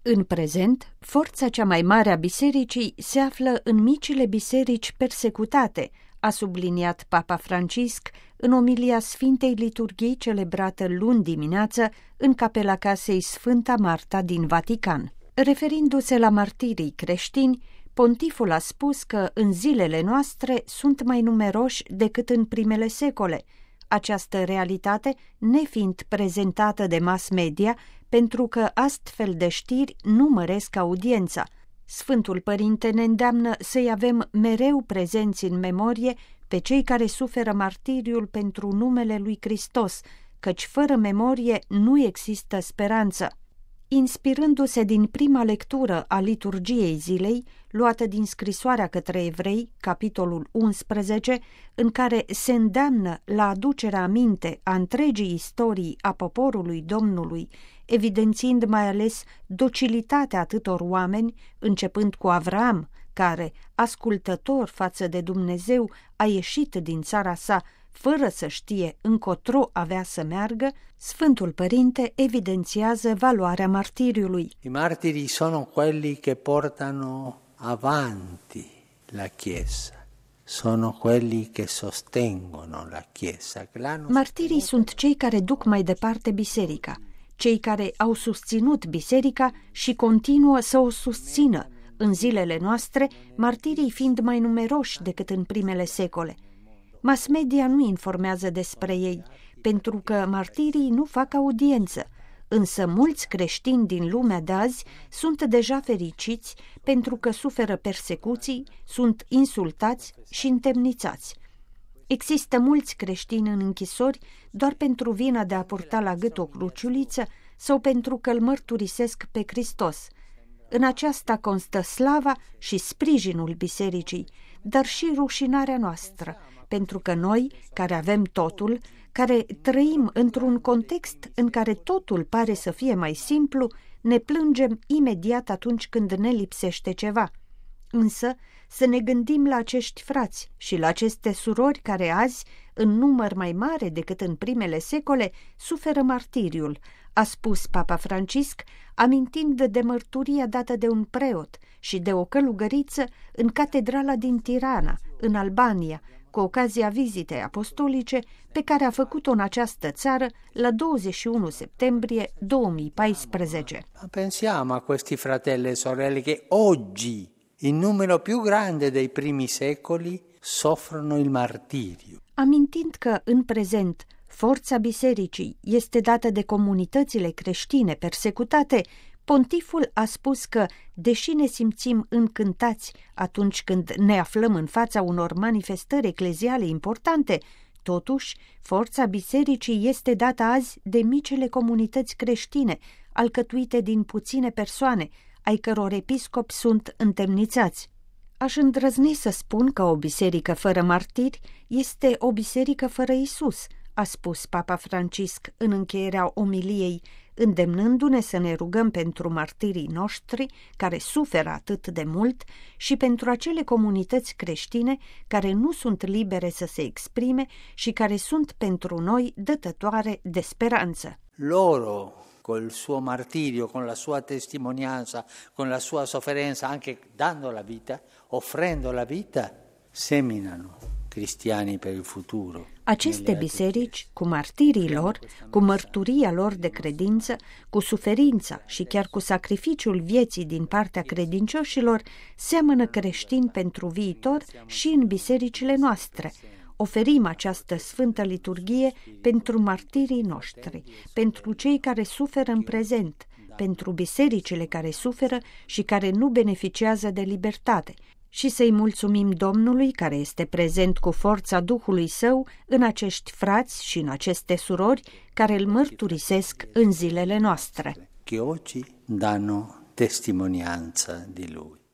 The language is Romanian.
În prezent, forța cea mai mare a bisericii se află în micile biserici persecutate, a subliniat Papa Francisc în omilia Sfintei Liturghii celebrată luni dimineață în capela casei Sfânta Marta din Vatican. Referindu-se la martirii creștini, pontiful a spus că în zilele noastre sunt mai numeroși decât în primele secole, această realitate nefiind prezentată de mass media, pentru că astfel de știri nu măresc audiența. Sfântul Părinte ne îndeamnă să-i avem mereu prezenți în memorie pe cei care suferă martiriul pentru numele lui Hristos, căci fără memorie nu există speranță. Inspirându-se din prima lectură a liturgiei zilei, luată din scrisoarea către evrei, capitolul 11, în care se îndeamnă la aducerea aminte a întregii istorii a poporului Domnului, evidențiind mai ales docilitatea atâtor oameni, începând cu Avraam, care, ascultător față de Dumnezeu, a ieșit din țara sa, fără să știe încotro avea să meargă, Sfântul Părinte evidențiază valoarea martiriului. I martiri sono quelli che portano avanti la Chiesa, sono quelli che sostengono la Chiesa. Martirii sunt cei care duc mai departe biserica, cei care au susținut biserica și continuă să o susțină, în zilele noastre, martirii fiind mai numeroși decât în primele secole. Mass media nu informează despre ei, pentru că martirii nu fac audiență, însă mulți creștini din lumea de azi sunt deja fericiți pentru că suferă persecuții, sunt insultați și întemnițați. Există mulți creștini în închisori doar pentru vina de a purta la gât o cruciuliță sau pentru că îl mărturisesc pe Hristos. În aceasta constă slava și sprijinul bisericii, dar și rușinarea noastră, pentru că noi, care avem totul, care trăim într-un context în care totul pare să fie mai simplu, ne plângem imediat atunci când ne lipsește ceva. Însă să ne gândim la acești frați și la aceste surori care azi, în număr mai mare decât în primele secole, suferă martiriul, a spus Papa Francisc, amintind de mărturia dată de un preot și de o călugăriță în catedrala din Tirana, în Albania, cu ocazia vizitei apostolice pe care a făcut-o în această țară la 21 septembrie 2014. Pensiamo a questi fratelli e sorelle che oggi, in numero più grande dei primi secoli, soffrono il martirio. Amintind că, în prezent, forța bisericii este dată de comunitățile creștine persecutate, pontiful a spus că, deși ne simțim încântați atunci când ne aflăm în fața unor manifestări ecleziale importante, totuși, forța bisericii este dată azi de micile comunități creștine, alcătuite din puține persoane, ai căror episcopi sunt întemnițați. Aș îndrăzni să spun că o biserică fără martiri este o biserică fără Iisus, a spus Papa Francisc în încheierea omiliei, îndemnându-ne să ne rugăm pentru martirii noștri care suferă atât de mult și pentru acele comunități creștine care nu sunt libere să se exprime și care sunt pentru noi dătătoare de speranță. Loro, col suo martirio, con la sua testimonianza, con la sua sofferenza, anche dando la vita, offrendo la vita, seminano cristiani per il futuro. Aceste biserici, cu martirii lor, cu mărturia lor de credință, cu suferința și chiar cu sacrificiul vieții din partea credincioșilor, seamănă creștini pentru viitor și în bisericile noastre. Oferim această sfântă liturghie pentru martirii noștri, pentru cei care suferă în prezent, pentru bisericile care suferă și care nu beneficiază de libertate, și să-i mulțumim Domnului care este prezent cu forța Duhului Său în acești frați și în aceste surori care îl mărturisesc în zilele noastre. Che oggi danno testimonianza di Lui.